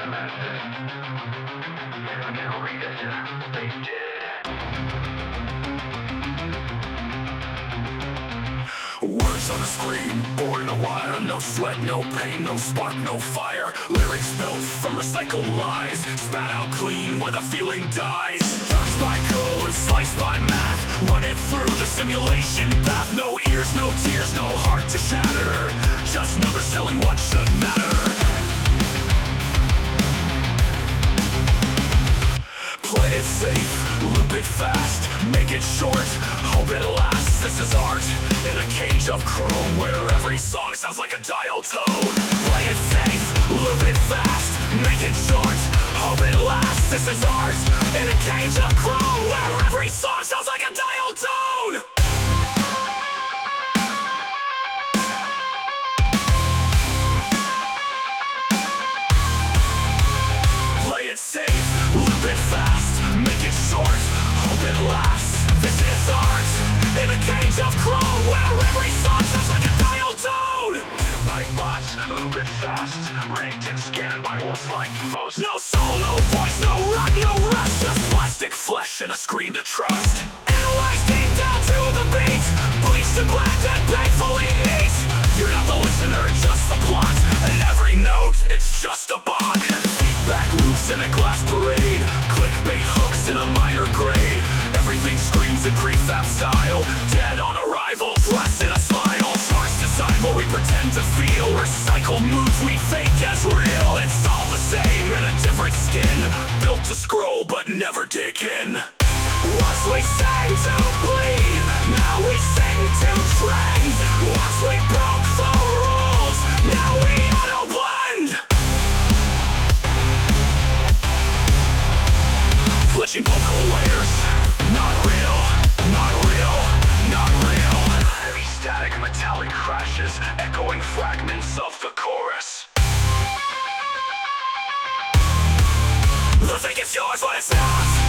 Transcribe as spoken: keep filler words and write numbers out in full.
method. Now read it, they did. Words on a screen, born in a wire. No sweat, no pain, no spark, no fire. Lyrics built from recycled lies, spat out clean where the feeling dies. Judged by code, sliced by math, run it through the simulation path. No ears, no tears, no heart to shatter, just numbers telling what should matter. Play it safe, loop it fast, make it short, hope it lasts. This is art, in a cage of chrome, where every song sounds like a dial tone. Play it safe, loop it fast, make it short, hope it lasts. This is art, in a cage of chrome, where every song sounds like a dial tone. Play it safe, loop it fast, make it short, hope it lasts. This is art, in a cage of chrome, where every song sounds like a dial tone. Like bots, loop it fast, ranked and scanned by wolves like most. No soul, no voice, no rock, no rust, just plastic flesh and a screen to trust. Analyze deep down to the beat, bleached and black and painfully neat. You're not the listener, just the plot, and every note, it's just a bog. Feedback loops in a glass parade, clickbait hooks in a minor grade. Everything screams in prefab style, dead on arrival, dressed in a smile. Charts decide what we pretend to feel, recycled moods we fake as real. It's all the same in a different skin, built to scroll but never dig in. Once we sang to bleed, now we sing to trend. Once we broke the rules, now we auto blend. Glitching vocal layers, not real, not real, not real. Heavy static metallic crashes, echoing fragments of the chorus. The thing is yours, but it's not.